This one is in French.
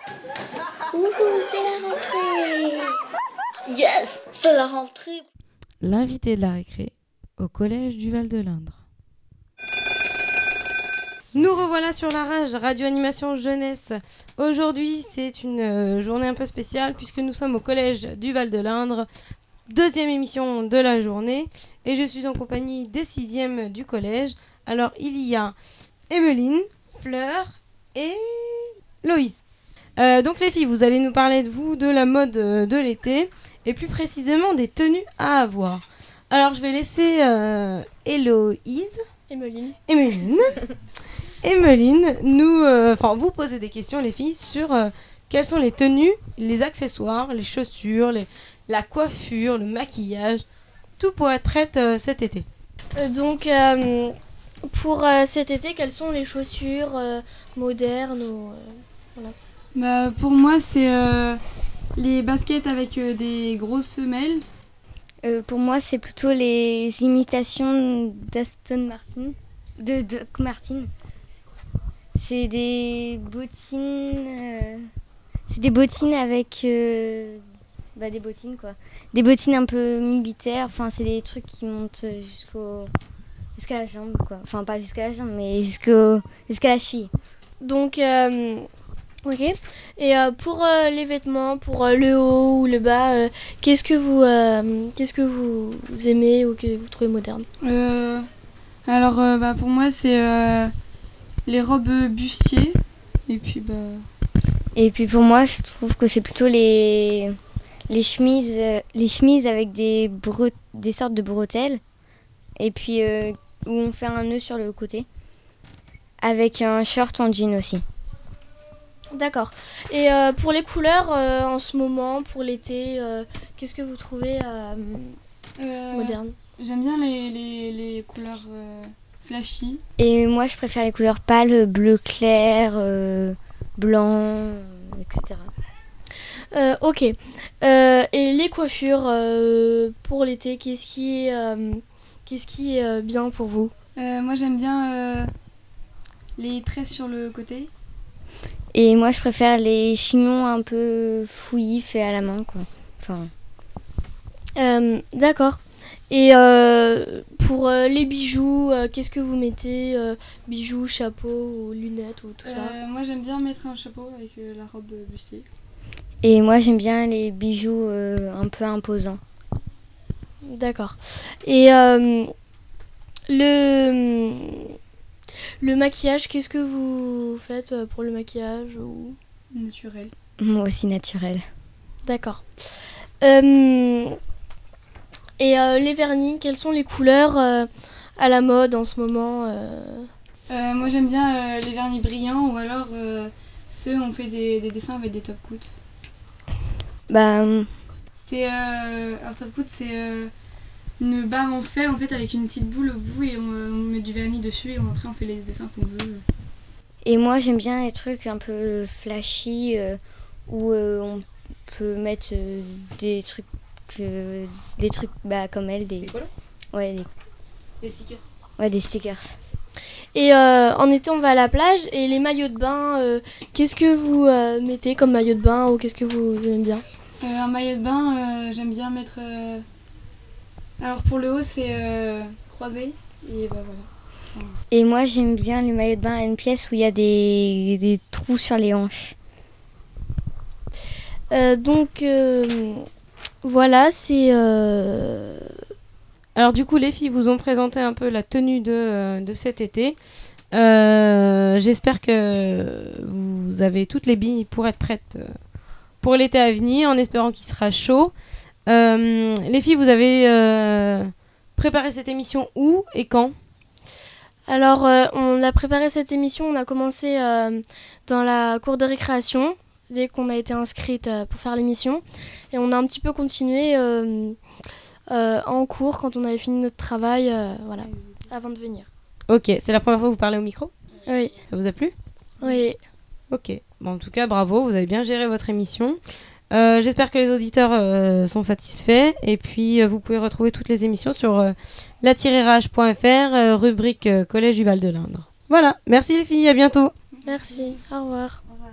Wouhou, c'est la rentrée! Yes, c'est la rentrée! L'invité de la récré au collège du Val-de-l'Indre. Nous revoilà sur la rage, Radio Animation Jeunesse. Aujourd'hui, c'est une journée un peu spéciale puisque nous sommes au collège du Val-de-l'Indre. Deuxième émission de la journée et je suis en compagnie des 6e du collège. Alors, il y a Emeline, Fleur et Loïs. Donc les filles, vous allez nous parler de vous, de la mode de l'été et plus précisément des tenues à avoir. Alors, je vais laisser Héloïse, Emeline, vous poser des questions, les filles, sur quelles sont les tenues, les accessoires, les chaussures, la coiffure, le maquillage, tout pour être prête cet été. Pour cet été, quelles sont les chaussures modernes voilà. Pour moi, c'est les baskets avec des grosses semelles. Pour moi, c'est plutôt les imitations d'Aston Martin, de Doc Martin. C'est des bottines, avec des bottines quoi. Des bottines un peu militaires. Enfin, c'est des trucs qui montent jusqu'à la jambe quoi. Enfin, pas jusqu'à la jambe, mais jusqu'à la cheville. Donc, ok. Et pour les vêtements, pour le haut ou le bas, qu'est-ce que vous aimez ou que vous trouvez moderne? Pour moi, c'est les robes bustiers. Et puis pour moi, je trouve que c'est plutôt les chemises avec des sortes de bretelles. Et puis où on fait un nœud sur le côté. Avec un short en jean aussi. D'accord. Et pour les couleurs en ce moment, pour l'été, qu'est-ce que vous trouvez moderne? J'aime bien les couleurs flashy. Et moi, je préfère les couleurs pâles, bleu clair, blanc, etc. Ok. Et les coiffures pour l'été, qu'est-ce qui est bien pour vous? Moi, j'aime bien les tresses sur le côté. Et moi, je préfère les chignons un peu fouillis faits à la main, quoi. Enfin. D'accord. Et pour les bijoux, qu'est-ce que vous mettez? Bijoux, chapeau ou lunettes ou tout ça? Moi, j'aime bien mettre un chapeau avec la robe bustier. Et moi, j'aime bien les bijoux un peu imposants. D'accord. Et le maquillage, qu'est-ce que vous faites pour le maquillage ou... Naturel. Moi aussi naturel. D'accord. Et les vernis, quelles sont les couleurs à la mode en ce moment? Moi j'aime bien les vernis brillants ou alors ceux où on fait des dessins avec des top coats. Alors top coat c'est une barre en fer en fait avec une petite boule au bout et on met du vernis dessus et après on fait les dessins qu'on veut. Et moi j'aime bien les trucs un peu flashy où on peut mettre des trucs comme elle, des colos. Ouais, des stickers. Ouais, des stickers. Et en été on va à la plage et les maillots de bain, qu'est-ce que vous mettez comme maillot de bain ou qu'est-ce que vous aimez bien? Un maillot de bain, j'aime bien mettre. Alors pour le haut c'est croisé et voilà. Et moi j'aime bien les maillots de bain à une pièce où il y a des trous sur les hanches. Voilà, c'est... Alors du coup, les filles vous ont présenté un peu la tenue de cet été. J'espère que vous avez toutes les billes pour être prêtes pour l'été à venir, en espérant qu'il sera chaud. Les filles, vous avez préparé cette émission où et quand? Alors, on a préparé cette émission, on a commencé dans la cour de récréation, dès qu'on a été inscrite pour faire l'émission. Et on a un petit peu continué en cours quand on avait fini notre travail, avant de venir. Ok, c'est la première fois que vous parlez au micro? Oui. Ça vous a plu? Oui. Ok, bon, en tout cas, bravo, vous avez bien géré votre émission. J'espère que les auditeurs sont satisfaits. Et puis, vous pouvez retrouver toutes les émissions sur la-rage.fr, rubrique Collège du Val-de-l'Indre. Voilà, merci les filles, à bientôt. Merci, au revoir.